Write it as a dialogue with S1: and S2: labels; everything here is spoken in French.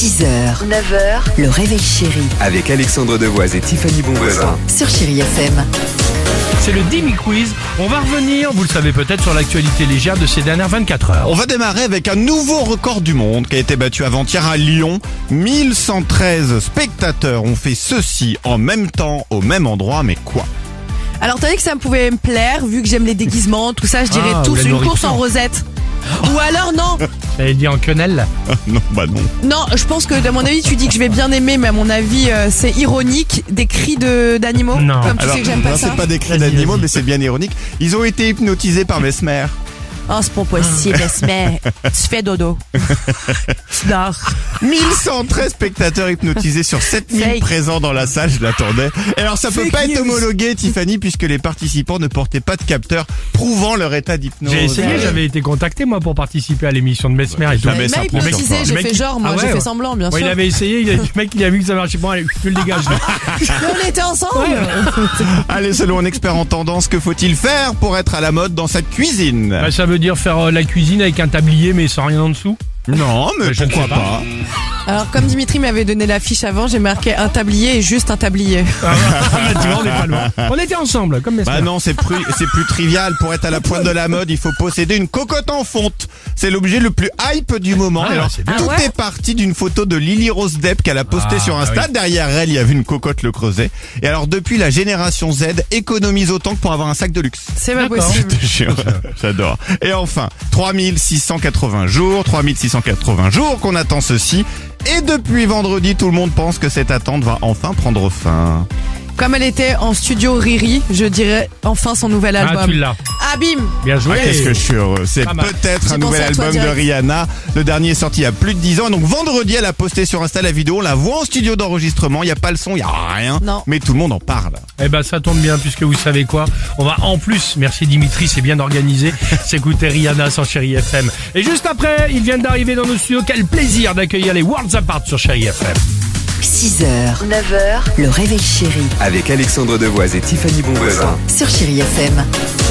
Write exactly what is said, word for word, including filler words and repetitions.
S1: six heures, neuf heures, le réveil chéri
S2: Avec Alexandre Devoise et Tiffany Bonvoisin.
S1: sur Chéri F M.
S3: C'est le Dimi Quiz. On va revenir, vous le savez peut-être, sur l'actualité légère de ces dernières vingt-quatre heures.
S4: On va démarrer avec un nouveau record du monde qui a été battu avant-hier à Lyon. mille cent treize spectateurs ont fait ceci en même temps au même endroit, mais quoi?
S5: Alors t'as dit que ça pouvait me plaire, vu que j'aime les déguisements, tout ça, je dirais
S3: Ah, ou
S5: tous
S3: la
S5: une
S3: nourriture.
S5: course en rosette. Ou alors non,
S3: J'avais dit en quenelle.
S4: Non, bah non.
S5: non, je pense que à mon avis tu dis que je vais bien aimer, mais à mon avis euh, c'est ironique, des cris de d'animaux.
S3: Non.
S5: Comme tu
S4: Alors,
S5: sais que j'aime pas
S4: non,
S5: ça.
S4: c'est pas des cris
S3: Vas-y,
S4: d'animaux,
S3: vas-y.
S4: mais c'est bien ironique. Ils ont été hypnotisés par Mesmer.
S5: Oh c'est pas possible, Esme. Tu fais dodo. Tu dors.
S4: mille cent treize spectateurs hypnotisés sur sept mille
S5: Fake.
S4: présents dans la salle, je l'attendais. Et alors ça peut
S5: Fake
S4: pas être
S5: news.
S4: homologué, Tiffany, puisque les participants ne portaient pas de capteur prouvant leur état d'hypnose.
S3: J'ai essayé,
S5: Ouais.
S3: j'avais été contacté moi pour participer à l'émission de Mesmer et tout.
S4: jamais
S5: Mais il
S4: ça
S5: m'a
S4: prend sur
S5: hypnotisé,
S4: toi.
S5: j'ai
S3: Le mec,
S5: fait
S3: il-
S5: genre, moi
S3: Ah ouais,
S5: j'ai fait
S3: ouais.
S5: semblant bien
S3: Ouais,
S5: sûr.
S3: il avait essayé, il a- le mec il a vu que ça marchait pas, allez, tu le dégages.
S5: Mais on était ensemble.
S4: Allez, selon un expert en tendance, que faut-il faire pour être à la mode dans cette cuisine?
S3: Bah, ça veut dire faire euh, la cuisine avec un tablier mais sans rien en dessous.
S4: Non, mais
S3: Mais je ne
S4: pourquoi
S3: sais
S4: pas,
S3: pas.
S5: Alors comme Dimitri m'avait donné la fiche avant, j'ai marqué un tablier et juste un tablier.
S3: Ah, bah, tu vois, on est pas loin. On était ensemble, comme Mesmer.
S4: Bah non, c'est plus, c'est plus trivial. Pour être à la pointe de la mode, il faut posséder une cocotte en fonte. C'est l'objet le plus hype du moment.
S3: Ah,
S4: Alors,
S3: c'est bien.
S4: tout
S5: Ah ouais
S4: est parti d'une photo de Lily Rose Depp qu'elle a postée
S3: Ah,
S4: sur Insta.
S3: bah oui.
S4: Derrière elle, il y avait une cocotte le creuset. Et alors, depuis, la génération Z économise autant que pour avoir un sac de luxe.
S5: C'est pas
S3: D'accord.
S5: possible.
S4: Je te jure, J'adore. Et enfin, trois mille six cent quatre-vingts jours, trois mille six cent quatre-vingts jours qu'on attend ceci. Et depuis vendredi, tout le monde pense que cette attente va enfin prendre fin.
S5: Comme elle était en studio Riri, je dirais enfin son nouvel album.
S3: Ah, tu l'as.
S5: Ah bim.
S3: Bien joué.
S4: Ah, qu'est-ce que je suis heureux. C'est
S3: Pas mal.
S4: peut-être
S5: J'ai
S4: un
S5: pensé
S4: nouvel
S5: à toi
S4: album de
S5: direct.
S4: Rihanna. Le dernier est sorti il y a plus de dix ans. Donc vendredi, elle a posté sur Insta la vidéo. On la voit en studio d'enregistrement. Il n'y a pas le son, il n'y a rien.
S5: Non.
S4: Mais tout le monde en parle.
S3: Eh ben ça tombe bien puisque vous savez quoi, on va en plus, merci Dimitri, c'est bien organisé, s'écouter Rihanna sur Chéri F M. Et juste après, ils viennent d'arriver dans nos studios, quel plaisir d'accueillir les Worlds Apart sur Chéri F M.
S1: six heures, neuf heures, le réveil chéri
S2: Avec Alexandre Devoise et Tiffany Bonvoisin.
S1: sur Chéri F M.